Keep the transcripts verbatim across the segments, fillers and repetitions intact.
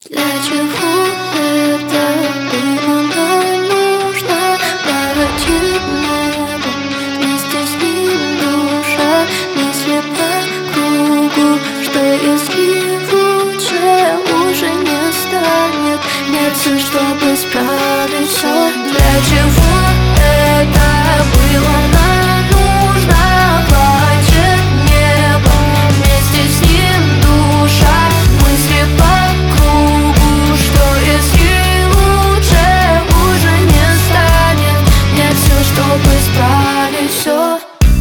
Для чего это было нам нужно? Пройти небо, вместе с ним душа, мысли по кругу. Что если лучше уже не станет? Нет сил, чтобы исправить все. Для чего это было нам нужно? Плачет небо, вместе с ним душа, мысли по кругу. Что если лучше уже не станет? Нет сил, чтобы исправить все.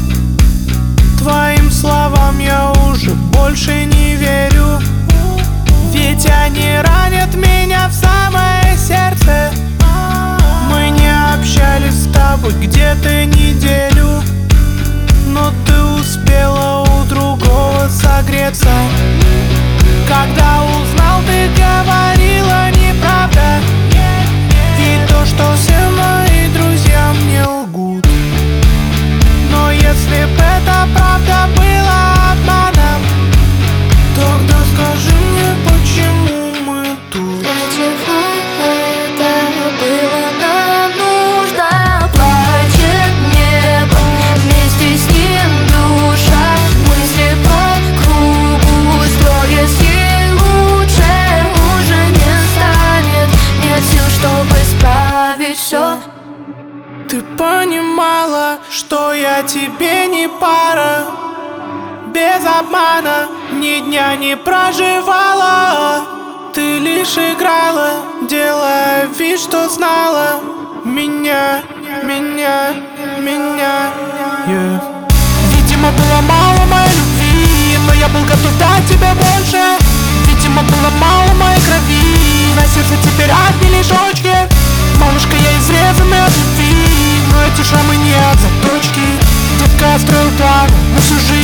Твоим словам я уже больше не верю, ведь они ранят меня в самое сердце. Мы не общались с тобой где-то неделю, но ты успела у другого согреться. Когда узнал, ты говорила неправда, и то, что все мои друзья мне лгут. Но если б это правда было обманом, тогда скажи мне, почему мы тут? Для чего это было нам нужно? Плачет небо, вместе с ним душа, мысли по кругу. Что если лучше уже не станет? Нет сил, чтобы исправить все. Ты понимала, что я тебе не пара, без обмана ни дня не проживала. Ты лишь играла, делая вид, что знала меня, меня, меня, yeah. Видимо, было мало моей любви, но я был готов дать тебе больше. Видимо, было мало моей крови, на сердце теперь одни лишь очки. Малышка, я изрезанный от любви, но эти шрамы не от заточки. Детка, я строил планы на всю жизнь.